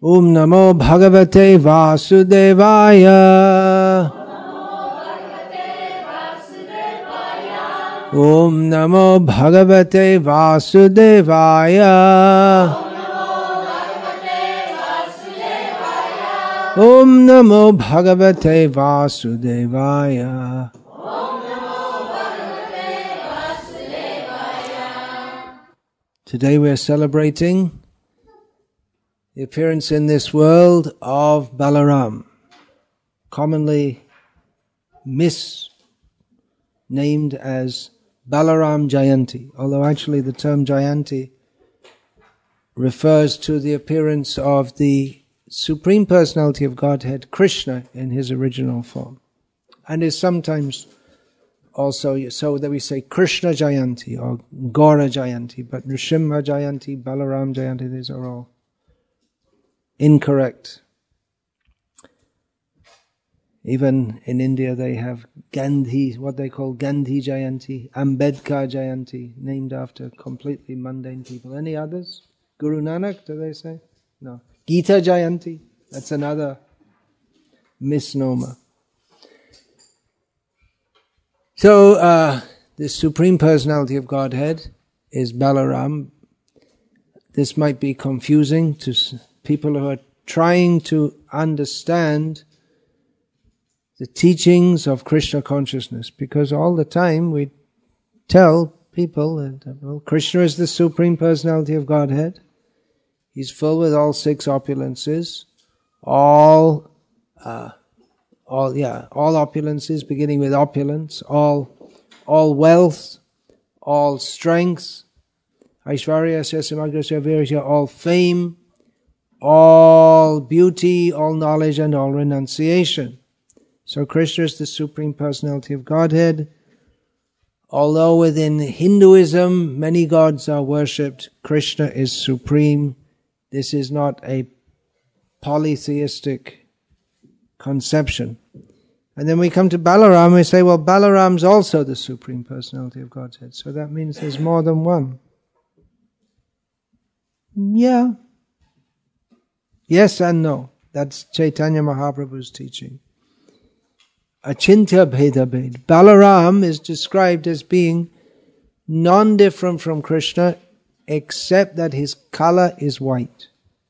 Om Namo Bhagavate Vasudevaya. Om Namo Bhagavate Vasudevaya. Om Namo Bhagavate Vasudevaya. Today we are celebrating the appearance in this world of Balaram, commonly misnamed as Balaram Jayanti, although actually the term Jayanti refers to the appearance of the Supreme Personality of Godhead, Krishna, in his original form, and is sometimes also so that we say Krishna Jayanti or Gaura Jayanti, but Nrsimha Jayanti, Balaram Jayanti, these are all incorrect. Even in India they have Gandhi, what they call Gandhi Jayanti, Ambedkar Jayanti, named after completely mundane people. Any others? Guru Nanak, do they say? No. Gita Jayanti, that's another misnomer. So, the Supreme Personality of Godhead is Balaram. This might be confusing to people who are trying to understand the teachings of Krishna consciousness, because all the time we tell people that, well, Krishna is the Supreme Personality of Godhead. He's filled with all six opulences, all opulences, beginning with opulence, all wealth, all strength, Aishvaryasya Samagrasya Virya, all fame, all beauty, all knowledge, and all renunciation. So Krishna is the Supreme Personality of Godhead. Although within Hinduism many gods are worshipped, Krishna is supreme. This is not a polytheistic conception. And then we come to Balaram and we say, well, Balaram's also the Supreme Personality of Godhead. So that means there's more than one. Yeah. Yes and no. That's Chaitanya Mahaprabhu's teaching. Achintya Bheda Bhed. Balaram is described as being non-different from Krishna, except that his color is white.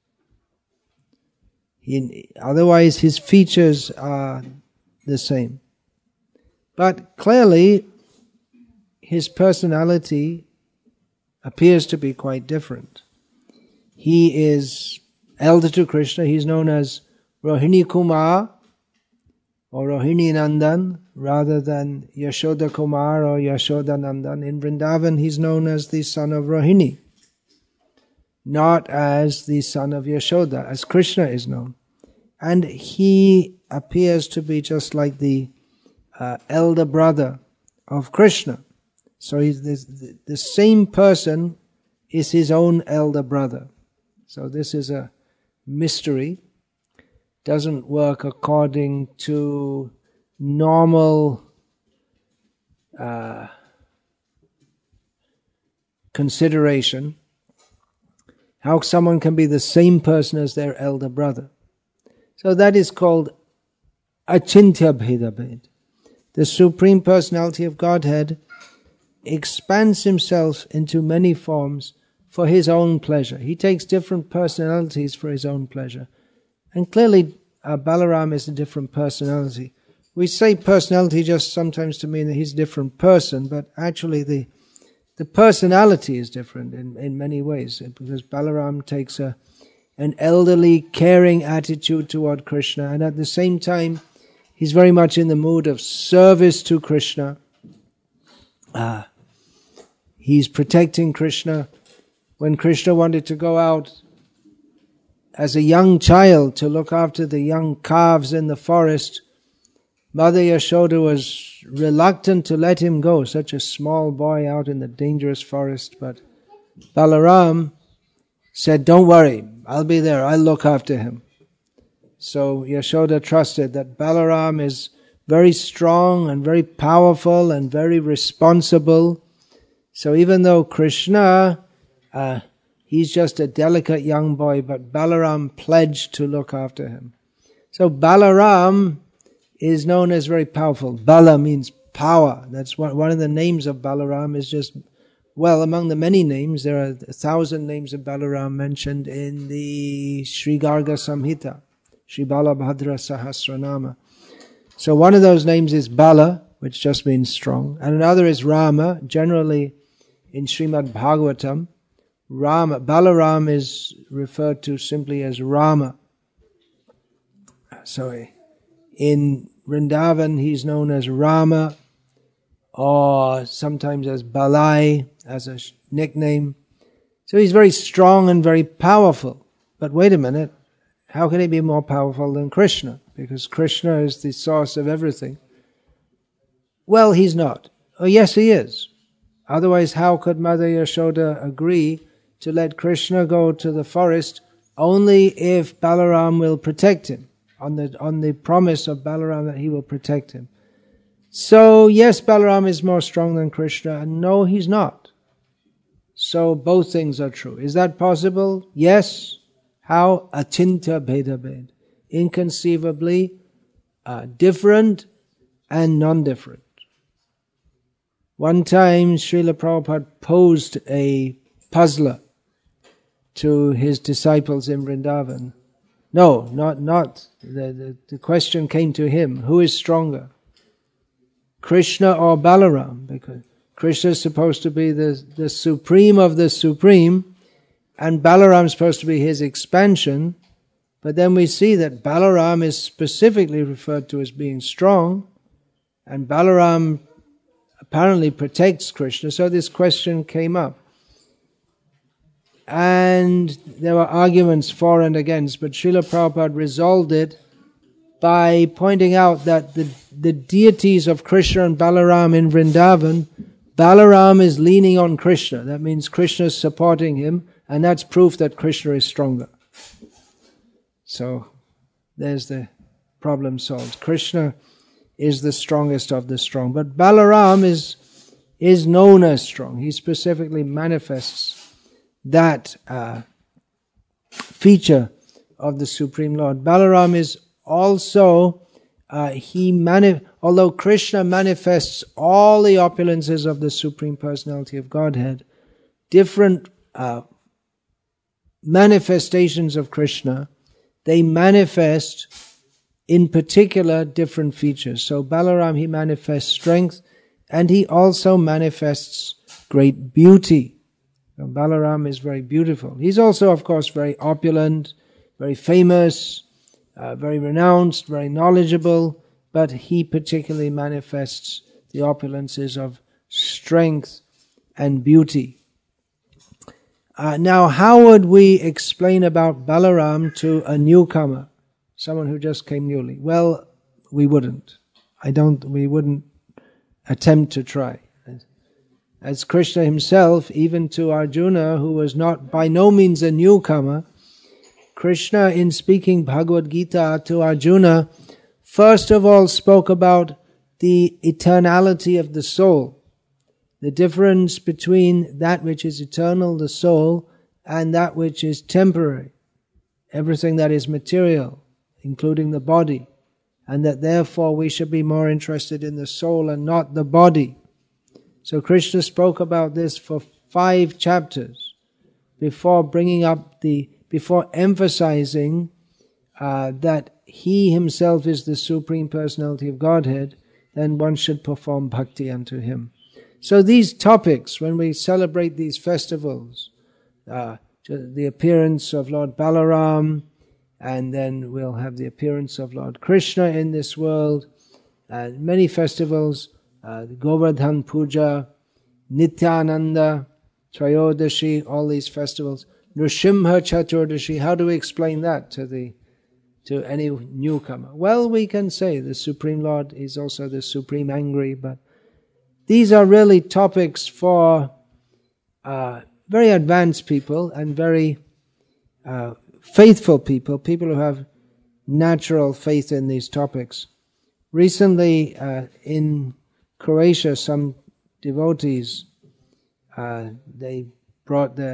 Otherwise his features are the same. But clearly his personality appears to be quite different. He is elder to Krishna. He's known as Rohini Kumar or Rohini Nandan rather than Yashoda Kumar or Yashoda Nandan. In Vrindavan he's known as the son of Rohini, not as the son of Yashoda, as Krishna is known. And he appears to be just like the elder brother of Krishna. So he's the same person is his own elder brother. So this is a mystery. Doesn't work according to normal consideration. How someone can be the same person as their elder brother. So that is called Achintya Bheda Bhed. The Supreme Personality of Godhead expands himself into many forms for his own pleasure. He takes different personalities for his own pleasure. And clearly Balaram is a different personality. We say personality just sometimes to mean that he's a different person, but actually the personality is different in many ways, because Balaram takes an elderly, caring attitude toward Krishna, and at the same time he's very much in the mood of service to Krishna. He's protecting Krishna. When Krishna wanted to go out as a young child to look after the young calves in the forest, Mother Yashoda was reluctant to let him go, such a small boy out in the dangerous forest. But Balaram said, don't worry, I'll be there, I'll look after him. So Yashoda trusted that Balaram is very strong and very powerful and very responsible. So even though Krishna, he's just a delicate young boy, but Balaram pledged to look after him. So Balaram is known as very powerful. Bala means power. That's one of the names of Balaram is just, well, among the many names, there are 1,000 names of Balaram mentioned in the Sri Garga Samhita, Sri Balabhadra Sahasranama. So one of those names is Bala, which just means strong, and another is Rama. Generally in Srimad Bhagavatam, Balaram is referred to simply as Rama. So in Vrindavan he's known as Rama, or sometimes as Balai, as a nickname. So he's very strong and very powerful. But wait a minute, how can he be more powerful than Krishna? Because Krishna is the source of everything. Well, he's not. Oh, yes, he is. Otherwise, how could Mother Yashoda agree to let Krishna go to the forest only if Balaram will protect him, on the promise of Balaram that he will protect him? So, yes, Balaram is more strong than Krishna, and no, he's not. So, both things are true. Is that possible? Yes. How? Achinta bheda bhed. Inconceivably different and non-different. One time, Srila Prabhupada posed a puzzler to his disciples in Vrindavan. No, not. The question came to him, who is stronger? Krishna or Balaram? Because Krishna is supposed to be the supreme of the supreme, and Balaram is supposed to be his expansion. But then we see that Balaram is specifically referred to as being strong, and Balaram apparently protects Krishna. So this question came up. And there were arguments for and against, but Srila Prabhupada resolved it by pointing out that the deities of Krishna and Balaram in Vrindavan, Balaram is leaning on Krishna. That means Krishna is supporting him, and that's proof that Krishna is stronger. So there's the problem solved. Krishna is the strongest of the strong, but Balaram is known as strong. He specifically manifests that feature of the Supreme Lord. Balaram is also, although Krishna manifests all the opulences of the Supreme Personality of Godhead, different manifestations of Krishna, they manifest in particular different features. So Balaram, he manifests strength, and he also manifests great beauty. So Balaram is very beautiful. He's also, of course, very opulent, very famous, very renounced, very knowledgeable, but he particularly manifests the opulences of strength and beauty. Now, how would we explain about Balaram to a newcomer, someone who just came newly? Well, we wouldn't. We wouldn't attempt to try. As Krishna himself, even to Arjuna, who was by no means a newcomer, Krishna, in speaking Bhagavad Gita to Arjuna, first of all spoke about the eternality of the soul, the difference between that which is eternal, the soul, and that which is temporary, everything that is material, including the body, and that therefore we should be more interested in the soul and not the body. So Krishna spoke about this for 5 chapters before before emphasizing that he himself is the Supreme Personality of Godhead, then one should perform bhakti unto him. So these topics, when we celebrate these festivals, the appearance of Lord Balaram, and then we'll have the appearance of Lord Krishna in this world, many festivals, Govardhan Puja, Nityananda, Trayodashi, all these festivals. Nrsimha Chaturdashi, how do we explain that to any newcomer? Well, we can say the Supreme Lord is also the Supreme Angry, but these are really topics for very advanced people and very faithful people who have natural faith in these topics. Recently, in Croatia, some devotees, they brought their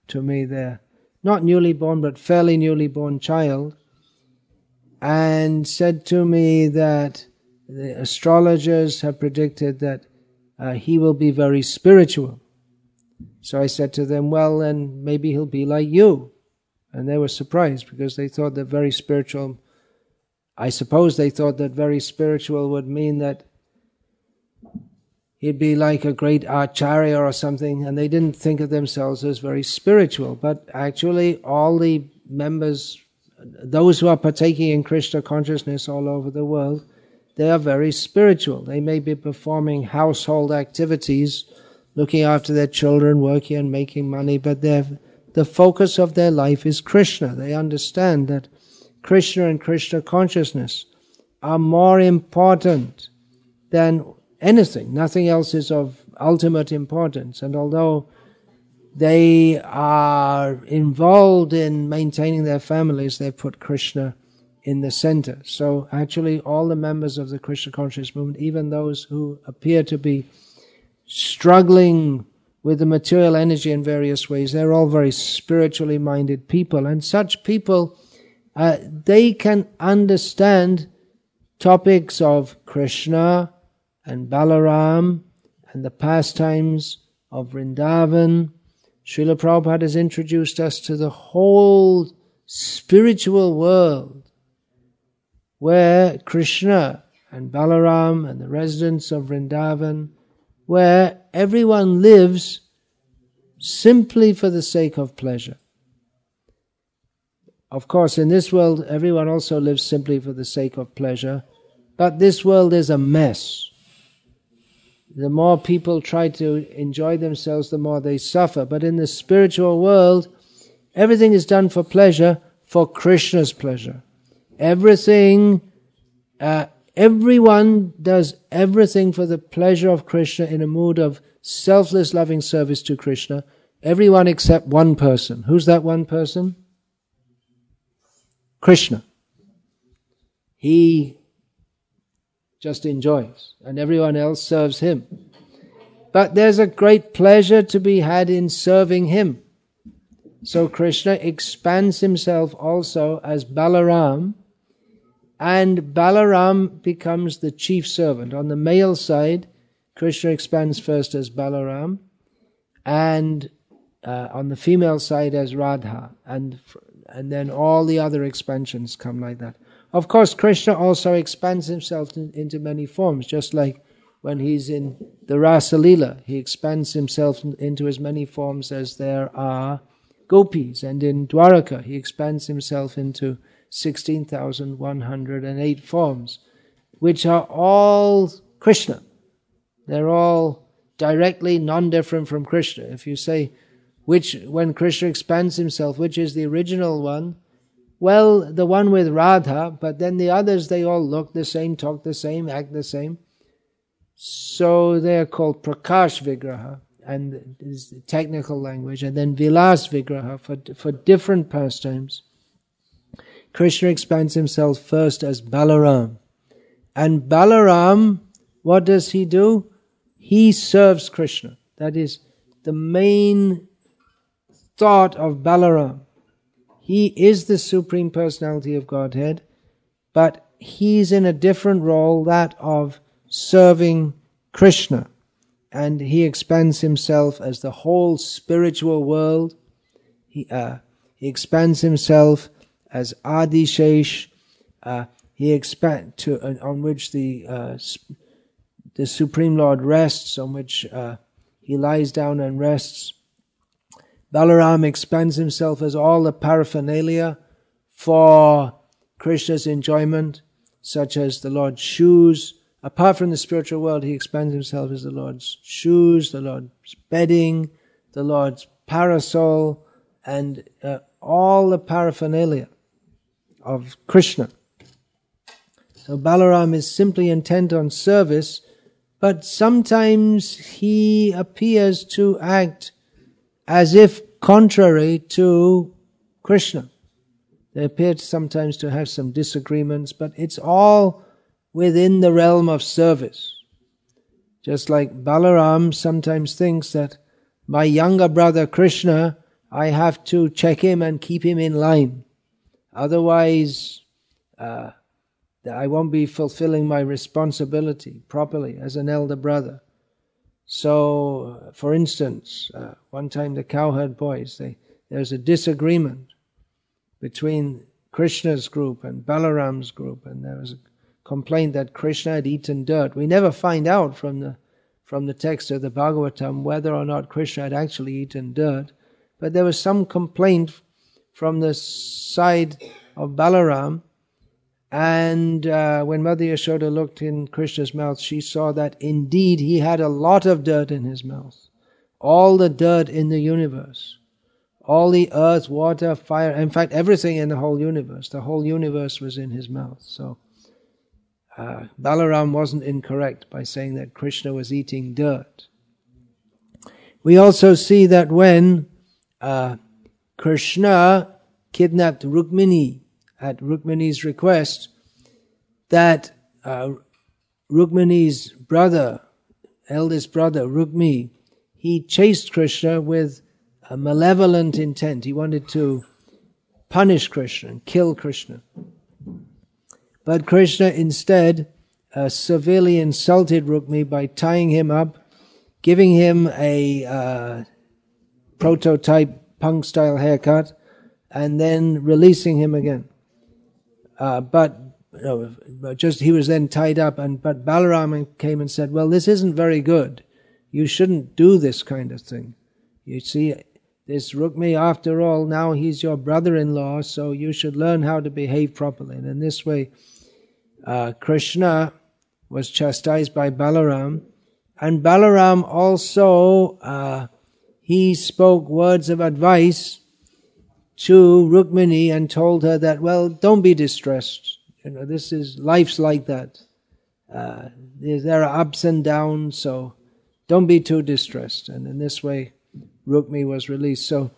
to me, their not newly born but fairly newly born child, and said to me that the astrologers have predicted that he will be very spiritual. So I said to them, well, then maybe he'll be like you. And they were surprised because they thought that very spiritual, I suppose they thought that very spiritual would mean that he'd be like a great acharya or something, and they didn't think of themselves as very spiritual. But actually all the members, those who are partaking in Krishna consciousness all over the world, they are very spiritual. They may be performing household activities, looking after their children, working and making money, but the focus of their life is Krishna. They understand that Krishna and Krishna consciousness are more important than anything. Nothing else is of ultimate importance. And although they are involved in maintaining their families, they put Krishna in the center. So actually all the members of the Krishna consciousness movement, even those who appear to be struggling with the material energy in various ways, they're all very spiritually minded people. And such people, they can understand topics of Krishna and Balaram and the pastimes of Vrindavan. Srila Prabhupada has introduced us to the whole spiritual world where Krishna and Balaram and the residents of Vrindavan, where everyone lives simply for the sake of pleasure. Of course, in this world, everyone also lives simply for the sake of pleasure, but this world is a mess. The more people try to enjoy themselves, the more they suffer. But in the spiritual world, everything is done for pleasure, for Krishna's pleasure. Everyone does everything for the pleasure of Krishna in a mood of selfless loving service to Krishna. Everyone except one person. Who's that one person? Krishna. He just enjoys, and everyone else serves him. But there's a great pleasure to be had in serving him. So Krishna expands himself also as Balaram, and Balaram becomes the chief servant. On the male side, Krishna expands first as Balaram, and on the female side as Radha, and then all the other expansions come like that. Of course, Krishna also expands himself into many forms, just like when he's in the Rasa Leela, he expands himself into as many forms as there are gopis, and in Dwaraka, he expands himself into 16,108 forms, which are all Krishna. They're all directly non-different from Krishna. If you say, when Krishna expands himself, which is the original one? Well, the one with Radha, but then the others, they all look the same, talk the same, act the same. So they are called Prakash Vigraha, and is the technical language, and then Vilas Vigraha for different pastimes. Krishna expands himself first as Balaram. And Balaram, what does he do? He serves Krishna. That is the main thought of Balaram. He is the Supreme Personality of Godhead, but he's in a different role, that of serving Krishna. And he expands himself as the whole spiritual world. He expands himself as Adishesh. He expands on which the Supreme Lord rests, on which he lies down and rests. Balaram expands himself as all the paraphernalia for Krishna's enjoyment, such as the Lord's shoes. Apart from the spiritual world, he expands himself as the Lord's shoes, the Lord's bedding, the Lord's parasol, and all the paraphernalia of Krishna. So Balaram is simply intent on service, but sometimes he appears to act as if contrary to Krishna. They appear sometimes to have some disagreements, but it's all within the realm of service. Just like Balaram sometimes thinks that my younger brother Krishna I have to check him and keep him in line. Otherwise, I won't be fulfilling my responsibility properly as an elder brother. So, for instance, one time the cowherd boys, there's a disagreement between Krishna's group and Balaram's group, and there was a complaint that Krishna had eaten dirt. We never find out from the text of the Bhagavatam whether or not Krishna had actually eaten dirt, but there was some complaint from the side of Balaram, and when Mother Yashoda looked in Krishna's mouth, she saw that indeed he had a lot of dirt in his mouth. All the dirt in the universe. All the earth, water, fire, in fact everything in the whole universe. The whole universe was in his mouth. So Balaram wasn't incorrect by saying that Krishna was eating dirt. We also see that when Krishna kidnapped Rukmini at Rukmini's request, that Rukmini's brother, eldest brother, Rukmi, he chased Krishna with a malevolent intent. He wanted to punish Krishna and kill Krishna. But Krishna instead severely insulted Rukmi by tying him up, giving him a prototype punk-style haircut, and then releasing him again. He was then tied up, but Balaram came and said, well, this isn't very good. You shouldn't do this kind of thing. You see, this Rukmi, after all, now he's your brother-in-law, so you should learn how to behave properly. And in this way, Krishna was chastised by Balaram, and Balaram also, he spoke words of advice to Rukmini and told her that, well, don't be distressed. This is, life's like that. There are ups and downs, so don't be too distressed. And in this way, Rukmi was released. So,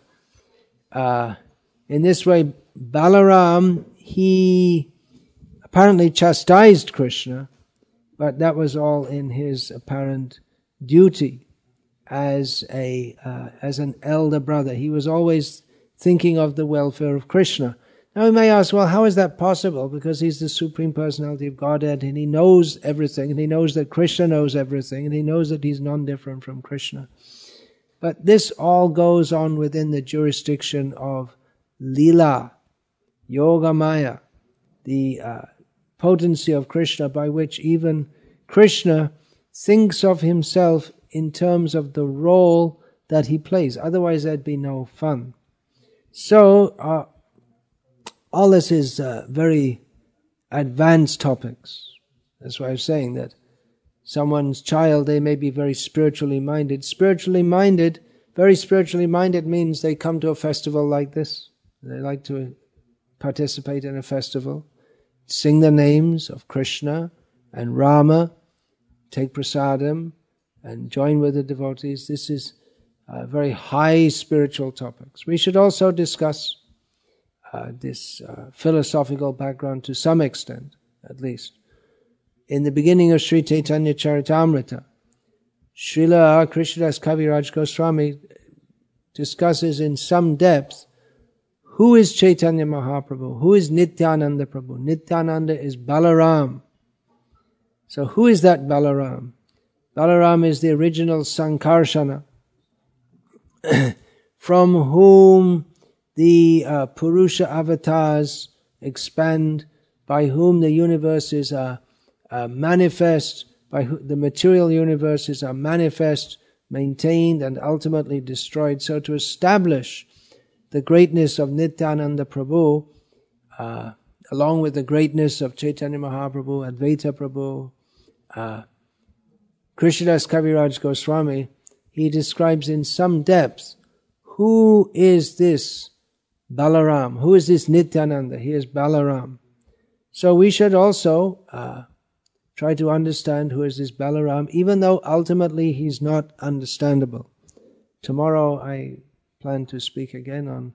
in this way, Balaram, he apparently chastised Krishna, but that was all in his apparent duty as an elder brother. He was always thinking of the welfare of Krishna. Now we may ask, well, how is that possible? Because he's the Supreme Personality of Godhead, and he knows everything, and he knows that Krishna knows everything, and he knows that he's non-different from Krishna. But this all goes on within the jurisdiction of Lila, Yogamaya, the potency of Krishna, by which even Krishna thinks of himself in terms of the role that he plays. Otherwise there'd be no fun. So, all this is very advanced topics. That's why I was saying that someone's child, they may be very spiritually minded. Very spiritually minded means they come to a festival like this. They like to participate in a festival, sing the names of Krishna and Rama, take prasadam, and join with the devotees. This is very high spiritual topics. We should also discuss this philosophical background to some extent, at least. In the beginning of Sri Chaitanya Charitamrita, Srila Krishnadas Kaviraj Goswami discusses in some depth who is Chaitanya Mahaprabhu, who is Nityananda Prabhu. Nityananda is Balaram. So who is that Balaram? Balaram is the original Sankarsana, from whom the Purusha avatars expand, by whom the universes are manifest, the material universes are manifest, maintained, and ultimately destroyed. So to establish the greatness of Nityananda Prabhu, along with the greatness of Chaitanya Mahaprabhu, Advaita Prabhu, Krishnadas Kaviraj Goswami, he describes in some depth who is this Balaram, who is this Nityananda. He is Balaram. So we should also try to understand who is this Balaram, even though ultimately he's not understandable. Tomorrow I plan to speak again on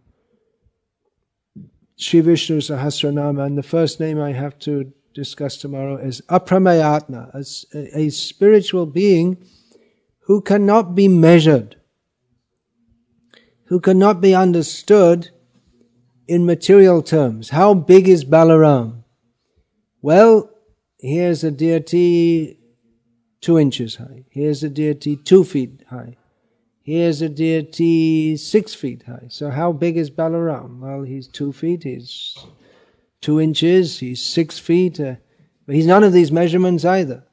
Sri Vishnu Sahasranama, and the first name I have to discuss tomorrow is Apramayatma, a spiritual being who cannot be measured, who cannot be understood in material terms. How big is Balaram? Well, here's a deity 2 inches high. Here's a deity 2 feet high. Here's a deity 6 feet high. So how big is Balaram? Well, he's 2 feet, he's 2 inches, he's 6 feet. But he's none of these measurements either.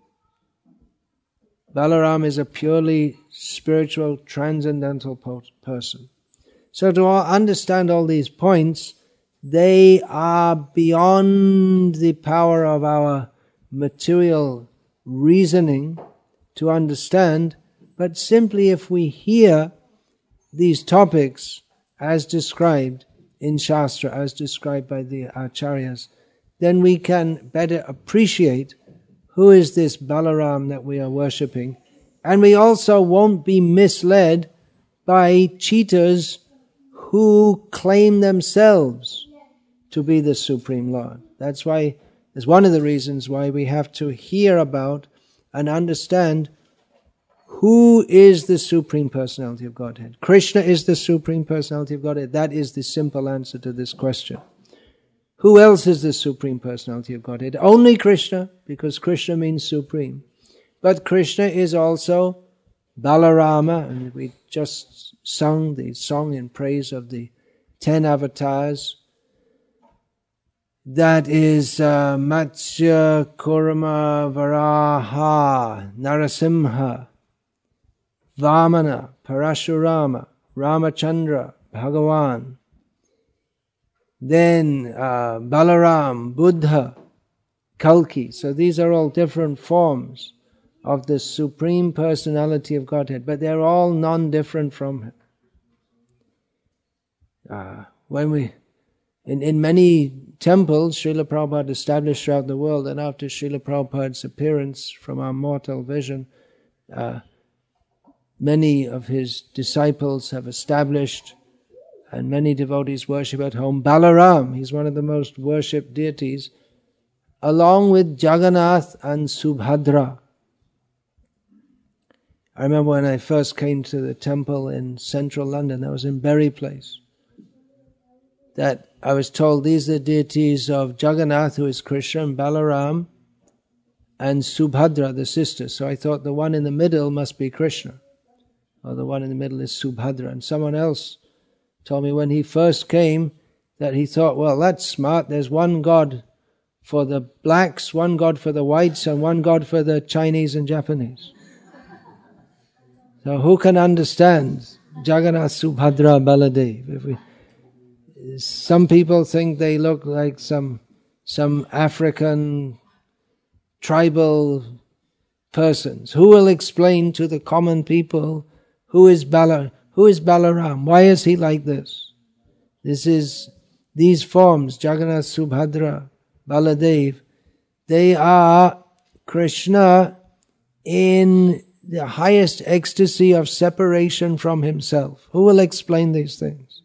Balaram is a purely spiritual, transcendental person. So to understand all these points, they are beyond the power of our material reasoning to understand, but simply if we hear these topics as described in Shastra, as described by the Acharyas, then we can better appreciate who is this Balaram that we are worshipping, and we also won't be misled by cheaters who claim themselves to be the Supreme Lord. That's one of the reasons why we have to hear about and understand who is the Supreme Personality of Godhead. Krishna is the Supreme Personality of Godhead. That is the simple answer to this question. Who else is the Supreme Personality of Godhead? Only Krishna, because Krishna means supreme. But Krishna is also Balarama, and we just sung the song in praise of the 10 avatars. That is Matsya, Kurma, Varaha, Narasimha, Vamana, Parashurama, Ramachandra, Bhagavan. Then Balaram, Buddha, Kalki. So these are all different forms of the Supreme Personality of Godhead, but they're all non-different from Him. In many temples, Srila Prabhupada established throughout the world, and after Srila Prabhupada's appearance from our mortal vision, many of his disciples have established, and many devotees worship at home, Balaram. He's one of the most worshipped deities, along with Jagannath and Subhadra. I remember when I first came to the temple in central London, that was in Berry Place, that I was told these are the deities of Jagannath, who is Krishna, and Balaram, and Subhadra, the sister. So I thought the one in the middle must be Krishna, or the one in the middle is Subhadra. And someone else told me when he first came that he thought, well, that's smart, there's one God for the blacks, one God for the whites, and one God for the Chinese and Japanese. So who can understand Jagannath, Subhadra, Baladev? Some people think they look like some African tribal persons. Who will explain to the common people who is Balaram? Why is he like this? These forms, Jagannath, Subhadra, Baladev, they are Krishna in the highest ecstasy of separation from himself. Who will explain these things?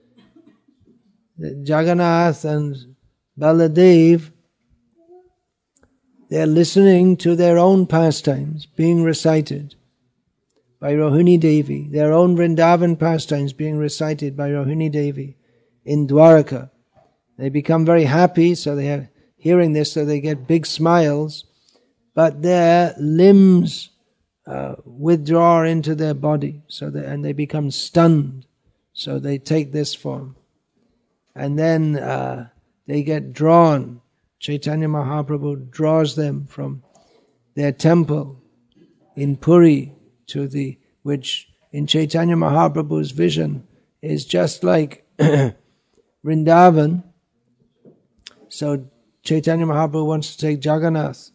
Jagannath and Baladev, they are listening to their own pastimes being recited by Rohini Devi, their own Vrindavan pastimes being recited by Rohini Devi in Dwaraka. They become very happy, so they are hearing this, so they get big smiles, but their limbs withdraw into their body, and they become stunned, so they take this form. And then they get drawn. Chaitanya Mahaprabhu draws them from their temple in Puri to which in Chaitanya Mahaprabhu's vision is just like Vrindavan. So Chaitanya Mahaprabhu wants to take Jagannath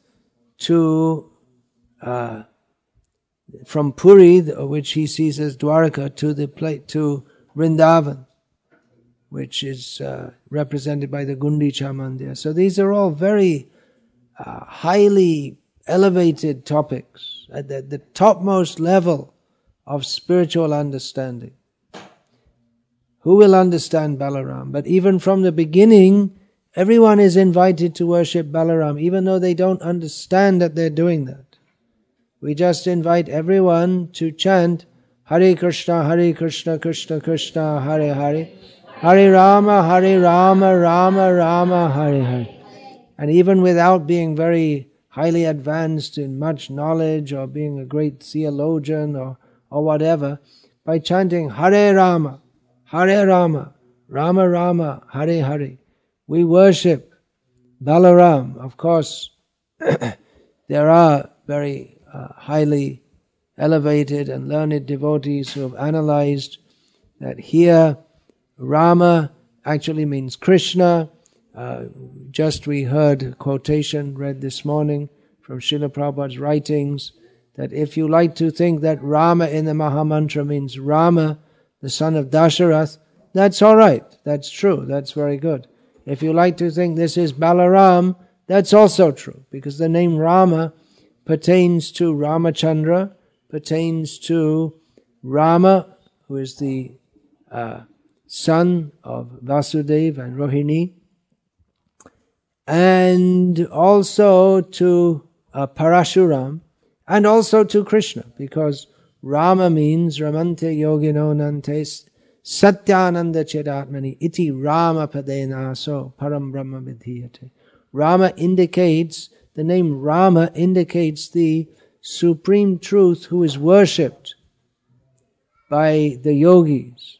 from Puri, which he sees as Dwaraka, to Vrindavan, which is represented by the Gundicha Mandir. So these are all very highly elevated topics at the topmost level of spiritual understanding. Who will understand Balaram? But even from the beginning, everyone is invited to worship Balaram, even though they don't understand that they're doing that. We just invite everyone to chant Hare Krishna, Krishna Krishna, Hare Hare, Hare Rama, Rama Rama, Hare Hare. And even without being very highly advanced in much knowledge or being a great theologian or whatever, by chanting Hare Rama, Rama Rama, Hare Hare, we worship Balaram. Of course, there are very highly elevated and learned devotees who have analyzed that here Rama actually means Krishna. Just we heard a quotation read this morning from Srila Prabhupada's writings that if you like to think that Rama in the Mahamantra means Rama, the son of Dasharath, that's all right. That's true. That's very good. If you like to think this is Balaram, that's also true, because the name Rama pertains to Ramachandra, pertains to Rama, who is the son of Vasudeva and Rohini, and also to Parashuram, and also to Krishna, because Rama means Ramante Yogino Nante Satyananda Chedatmani Iti Rama Padena So Param Brahma Vidhiyate. Rama indicates, the name Rama indicates the supreme truth who is worshipped by the yogis,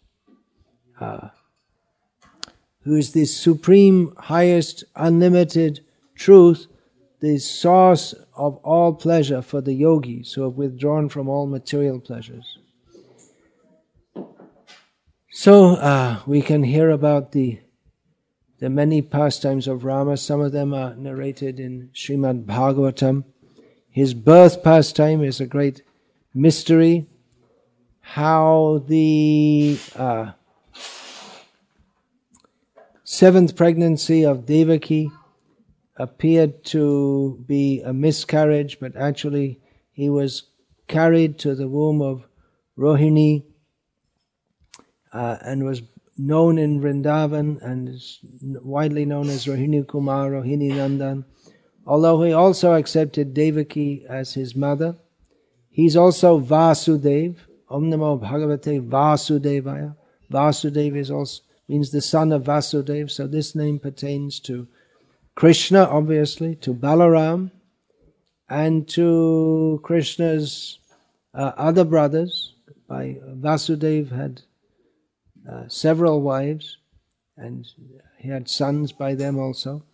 who is the supreme, highest, unlimited truth, the source of all pleasure for the yogis who have withdrawn from all material pleasures. So we can hear about the many pastimes of Rama. Some of them are narrated in Srimad Bhagavatam. His birth pastime is a great mystery. How the seventh pregnancy of Devaki appeared to be a miscarriage, but actually he was carried to the womb of Rohini and was known in Vrindavan and is widely known as Rohini Kumar, Rohini Nandan. Although he also accepted Devaki as his mother, he's also Vasudev. Om Namo Bhagavate Vasudevaya. Vasudev is also means the son of Vasudev, so this name pertains to Krishna, obviously, to Balaram, and to Krishna's other brothers. Vasudev had several wives, and he had sons by them also.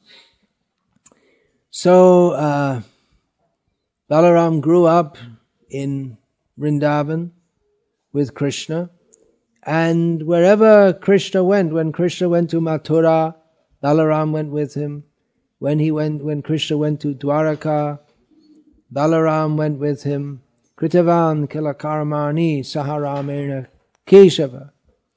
So Balaram grew up in Vrindavan with Krishna, and wherever Krishna went, when Krishna went to Mathura, Balaram went with him. When Krishna went to Dwaraka, Balaram went with him. Kritavan kilakarmani saharamena keshava.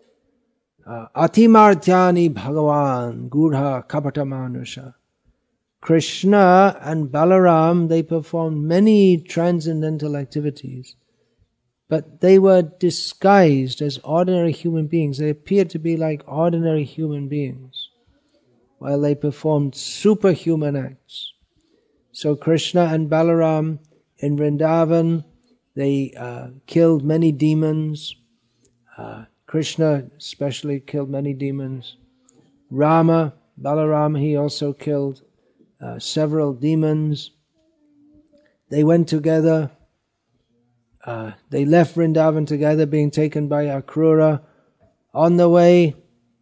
Atimartyani bhagavan gurha kapatamanusha. Krishna and Balaram, they performed many transcendental activities, but they were disguised as ordinary human beings. They appeared to be like ordinary human beings, while they performed superhuman acts. So Krishna and Balaram in Vrindavan, they killed many demons. Krishna especially killed many demons. Balaram, he also killed several demons. They went together. They left Vrindavan together, being taken by Akrura. On the way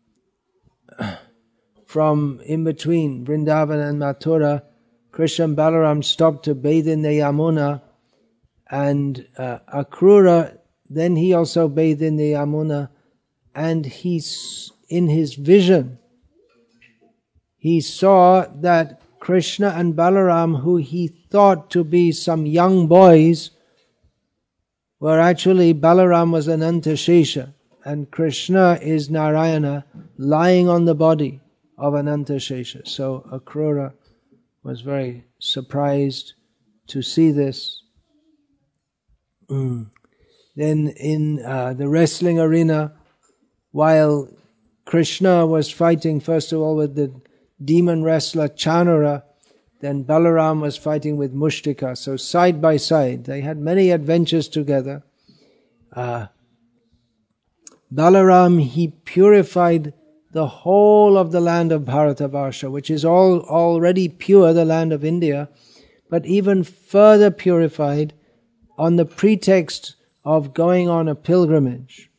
from in between Vrindavan and Mathura, Krishna and Balaram stopped to bathe in the Yamuna, and Akrura, then he also bathed in the Yamuna, and in his vision, he saw that Krishna and Balaram, who he thought to be some young boys, were actually, Balaram was Anantashesha, and Krishna is Narayana, lying on the body of Anantashesha. So Akrura was very surprised to see this. Then in the wrestling arena, while Krishna was fighting first of all with the demon wrestler Chanura, then Balaram was fighting with Mushtika. So side by side, they had many adventures together. Balaram, he purified the whole of the land of Bharatavarsha, which is already pure, the land of India, but even further purified on the pretext of going on a pilgrimage.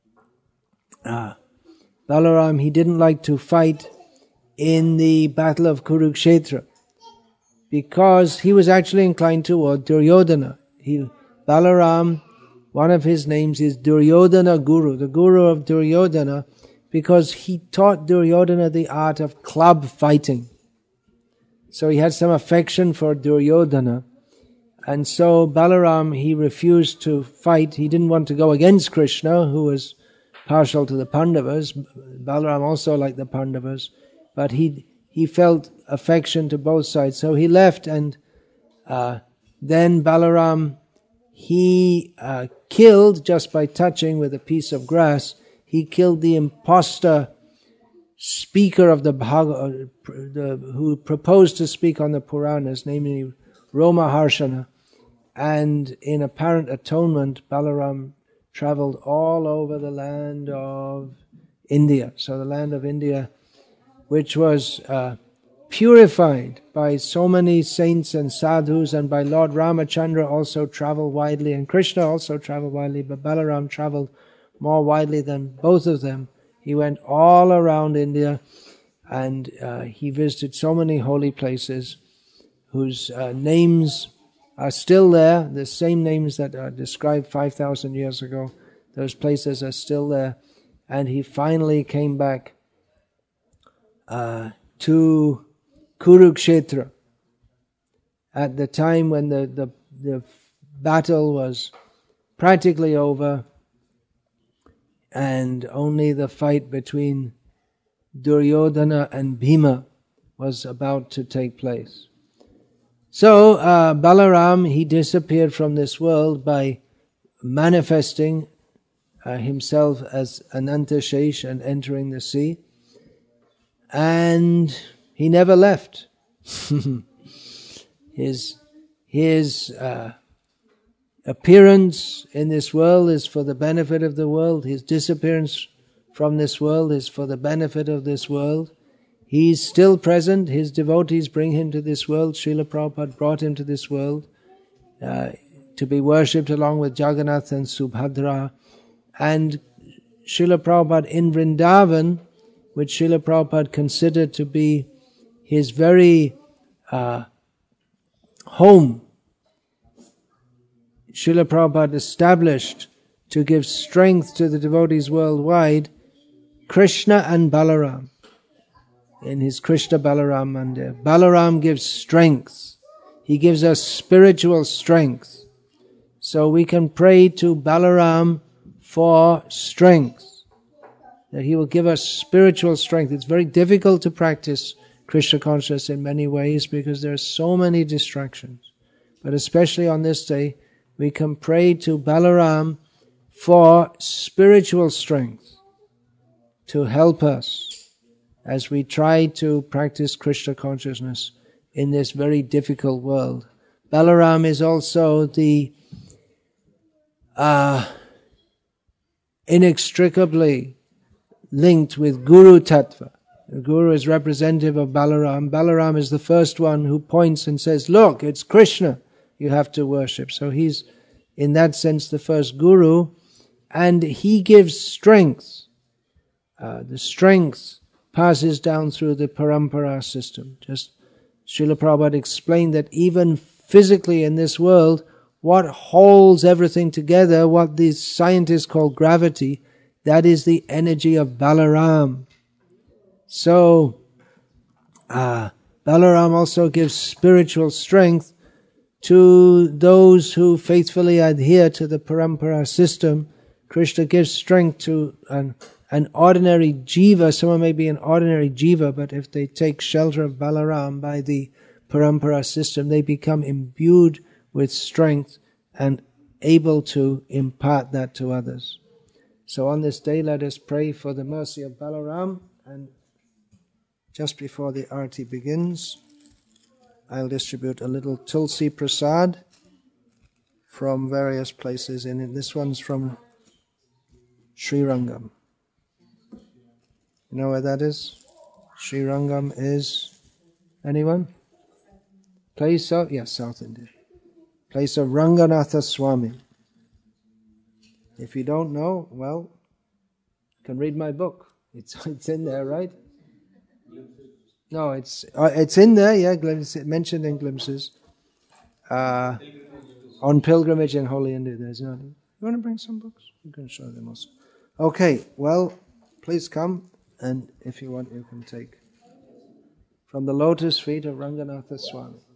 Balaram, he didn't like to fight in the battle of Kurukshetra because he was actually inclined toward Duryodhana. Balaram, one of his names is Duryodhana Guru, the guru of Duryodhana, because he taught Duryodhana the art of club fighting. So he had some affection for Duryodhana. And so Balaram, he refused to fight. He didn't want to go against Krishna, who was partial to the Pandavas. Balaram also liked the Pandavas. But he felt affection to both sides. So he left, and then Balaram, he killed, just by touching with a piece of grass, he killed the impostor speaker of the Bhagavad, who proposed to speak on the Puranas, namely Romaharshana. And in apparent atonement, Balaram traveled all over the land of India. So the land of India, which was purified by so many saints and sadhus, and by Lord Ramachandra also traveled widely, and Krishna also traveled widely, but Balaram traveled more widely than both of them. He went all around India, and he visited so many holy places whose names are still there, the same names that are described 5,000 years ago. Those places are still there. And he finally came back to Kurukshetra at the time when the battle was practically over, and only the fight between Duryodhana and Bhima was about to take place. So Balaram, he disappeared from this world by manifesting himself as Anantashesh and entering the sea. And he never left. His appearance in this world is for the benefit of the world. His disappearance from this world is for the benefit of this world. He's still present. His devotees bring him to this world. Srila Prabhupada brought him to this world to be worshipped along with Jagannath and Subhadra. And Srila Prabhupada in Vrindavan, which Srila Prabhupada considered to be his very home, Srila Prabhupada established to give strength to the devotees worldwide, Krishna and Balaram. In his Krishna Balaram Mandir, Balaram gives strength. He gives us spiritual strength. So we can pray to Balaram for strength, that he will give us spiritual strength. It's very difficult to practice Krishna consciousness in many ways because there are so many distractions. But especially on this day, we can pray to Balaram for spiritual strength to help us as we try to practice Krishna consciousness in this very difficult world. Balaram is also the inextricably linked with Guru Tattva. The Guru is representative of Balaram. Balaram is the first one who points and says, look, it's Krishna you have to worship. So he's, in that sense, the first Guru, and he gives strength. The strength passes down through the parampara system. Just Srila Prabhupada explained that even physically in this world, what holds everything together, what these scientists call gravity, that is the energy of Balaram. So, Balaram also gives spiritual strength to those who faithfully adhere to the parampara system. Krishna gives strength to an ordinary jiva. Someone may be an ordinary jiva, but if they take shelter of Balaram by the parampara system, they become imbued with strength and able to impart that to others. So on this day, let us pray for the mercy of Balaram. And just before the arati begins, I'll distribute a little Tulsi Prasad from various places. And this one's from Srirangam. You know where that is? Srirangam is, anyone? Place of, yes, South India. Place of Ranganatha Swami. If you don't know, well, you can read my book. It's in there, right? No, it's in there, yeah, mentioned in glimpses. On pilgrimage in Holy India, there's no. You want to bring some books? You can show them also. Okay, well, please come, and if you want, you can take from the lotus feet of Ranganatha Swami.